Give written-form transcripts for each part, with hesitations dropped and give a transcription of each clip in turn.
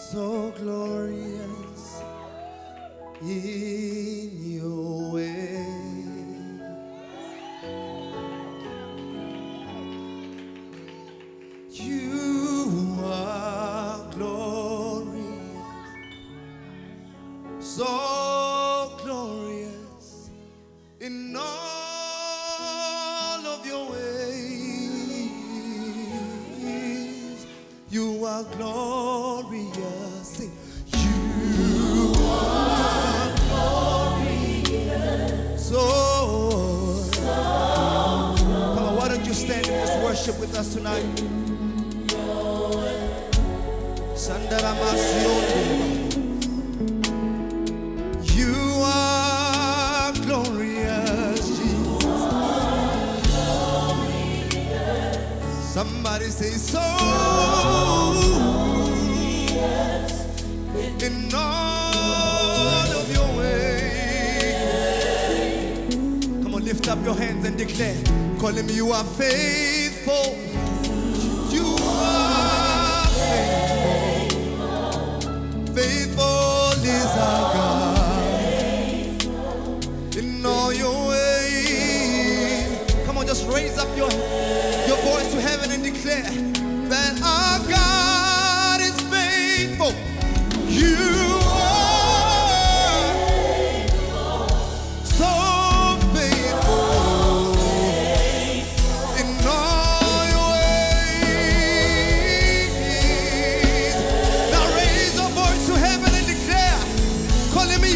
So glorious in your way. You are glorious, so glorious in all of your ways. You are glorious. Sing. You are glorious. So come on, why don't you stand and just worship with us tonight? You are glorious, Jesus. Somebody say so. In all of your ways. Come on, lift up your hands and declare. Call him, you are faithful. You are faithful. Faithful is our God. In all your ways. Come on, just raise up your voice to heaven and declare that our God is faithful. You are so faithful in all your ways. Now raise your voice to heaven and declare, calling me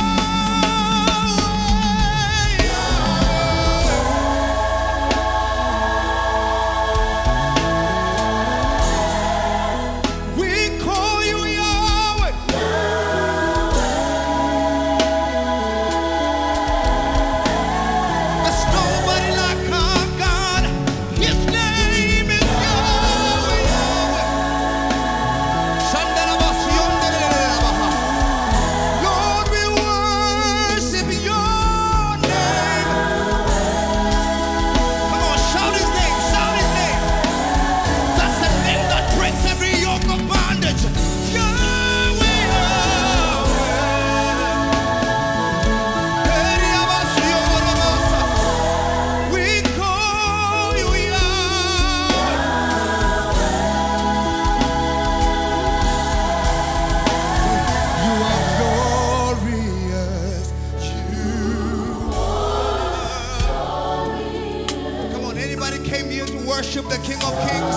worship the King of Kings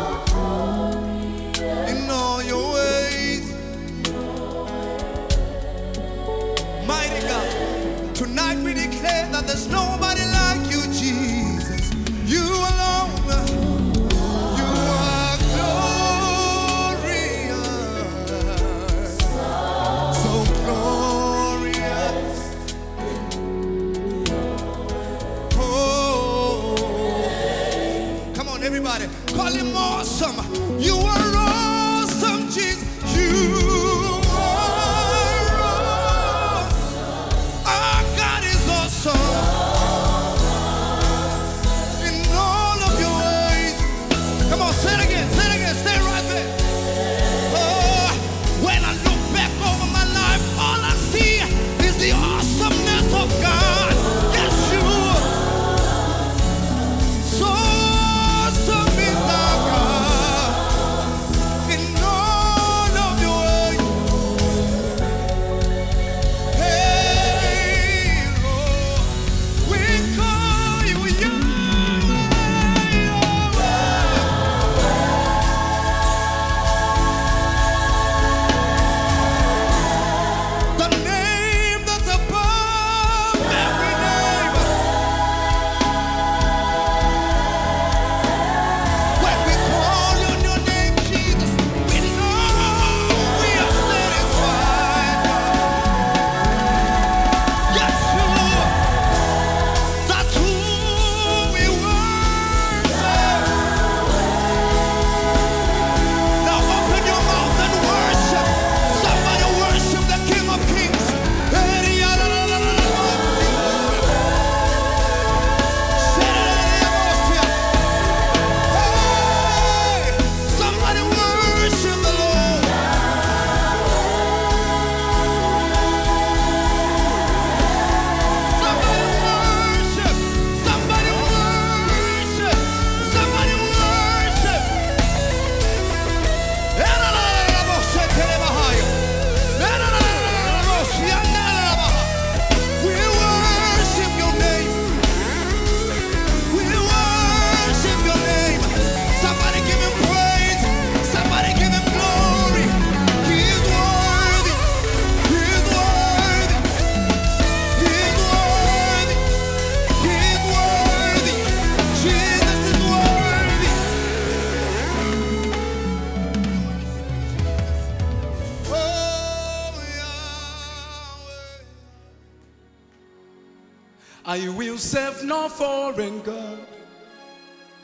in all your ways. Mighty God, tonight we declare that there's nobody like you, Jesus. You alone, you are glorious, so glorious. Everybody, call him awesome. You are awesome, Jesus. You are awesome. Our God is awesome in all of your ways. Come on, say it again, stay right there. Oh, when I look back over my life, all I see is the awesomeness of God. Yes, you are. So awesome is our God in all of your ways. I will serve no foreign God.